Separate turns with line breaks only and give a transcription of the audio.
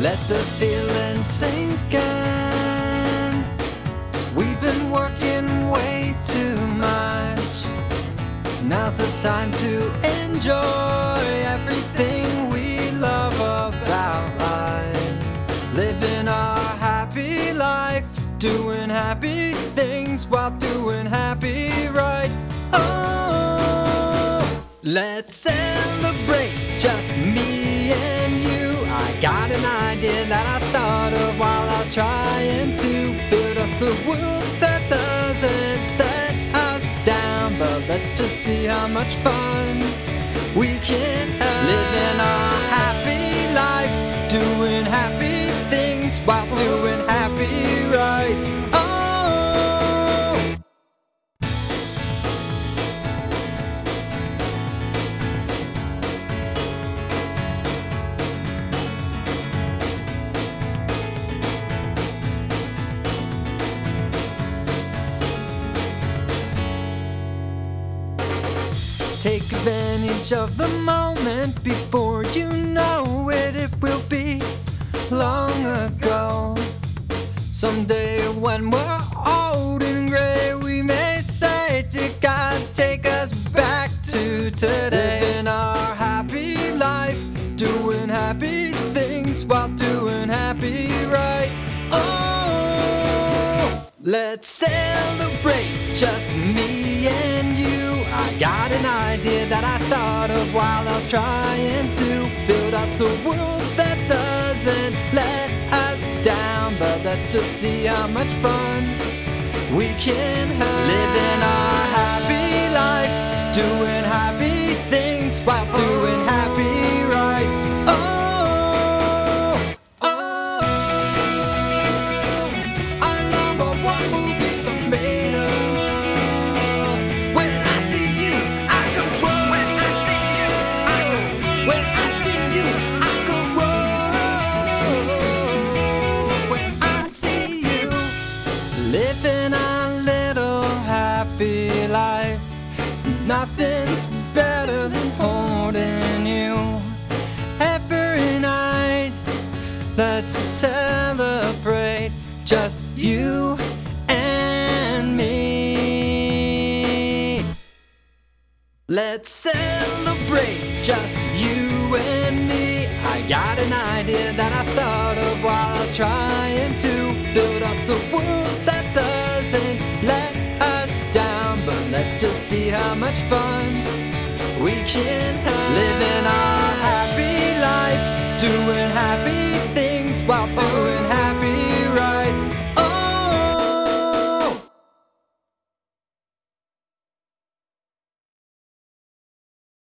Let the feeling sink in. We've been working way too much. Now's the time to enjoy everything we love about life. Living our happy life, doing happy things while doing happy right. Oh, let's celebrate, just me and you. I got an idea that I thought of while I was trying to build us a world that doesn't let us down. But let's just see how much fun we can have. Living our happy life, doing happy things while doing happy right. Oh, take advantage of the moment before you know it. It will be long ago. Someday when we're old and gray, we may say to God, take us back to today. Living our happy life, doing happy things while doing happy right. Oh, let's celebrate, just me and you. I got an idea that I thought of while I was trying to build us a world that doesn't let us down. But let's just see how much fun we can have. Living our happy life, doing happy things while doing happy right. Oh, oh, I love what movies are made of. When I see you, I go whoa. When I see you, I go whoa. When I see you, living a little happy life. Nothing's better than holding you every night. Let's celebrate, just you and me. Let's celebrate, just you and me. I got an idea that I thought of while I was trying to build us a world that doesn't let us down. But let's just see how much fun we can have. Living our